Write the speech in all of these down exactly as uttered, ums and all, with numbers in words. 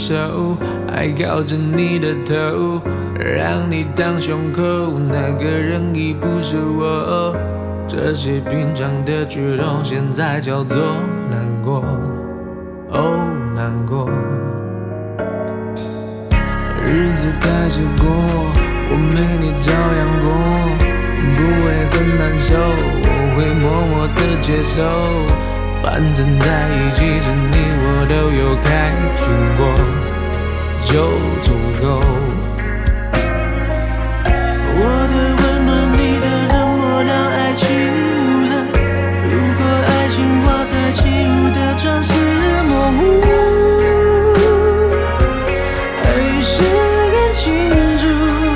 手，还靠着你的头，让你当胸口，那个人已不是我。这些平常的举动，现在叫做难过，哦，难过。日子开始过，我没你照样过，不会很难受，我会默默的接受。反正在一起时你我都有开心过，就足够。我的温暖，你的冷漠，让爱起雾了。如果爱情画在起雾的窗是模糊，还是更清楚。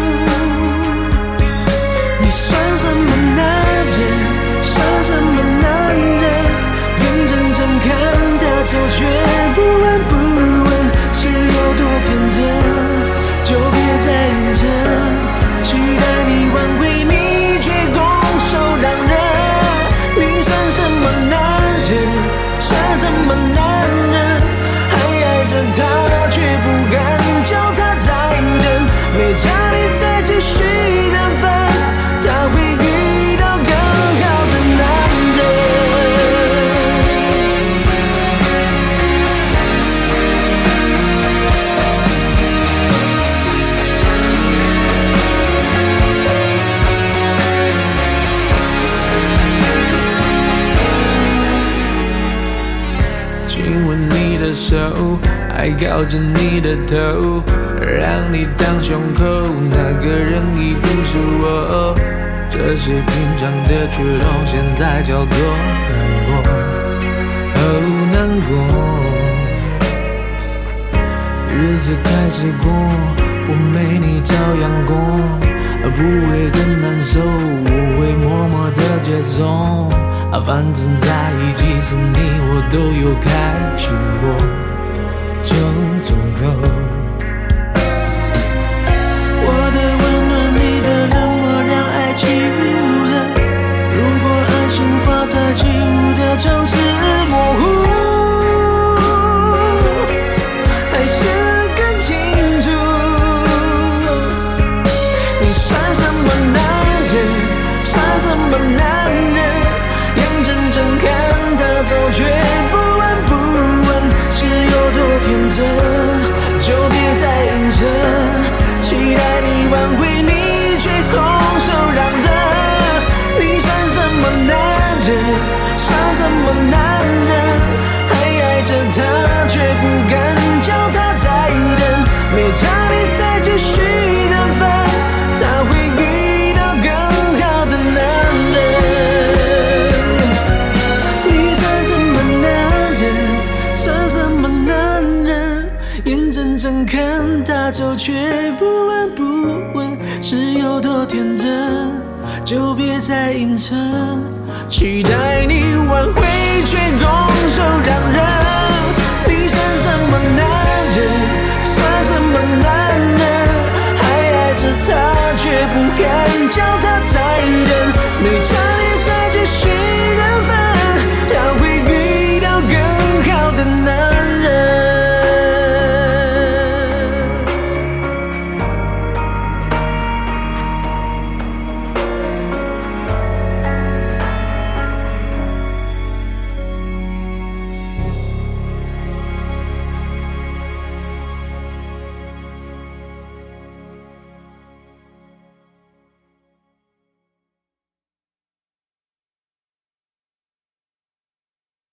你算什么男人？算什么男人？眼睁睁看他走，却不闻不问，是有多天真？就别再硬撑，期待你挽回，你却拱手让人。你算什么男人？算什么男人？还爱着他，却不敢叫他再等。没差你再继续等分，他会遇到更好的男人。亲吻你的手，还靠着你的头，让你当胸口，那个人已不是我。这些平常的举动，现在叫做难过，哦，难过。日子开始过，我没你照样过，不会很难受，我会默默的接受。反正在一起时你我都有开心过，就足够。我的温暖，你的冷漠，让爱起雾了。如果爱情画在起雾的窗是模糊，还是更清楚。你算什么男人？算什么男人？眼睁睁看他走，却不闻不问，是有多天真？就别再硬撑，期待你挽回，你却空手让人。你算什么男人？算什么男人？还爱着他，却不敢叫他再等。没差你再继续等分，他会遇到更好的男人。眼睁睁看他走，却不闻不问，是有多天真？就别再硬撑，期待你挽回，却拱手让人。你算什么男人？算什么男人？还爱着他，却不敢叫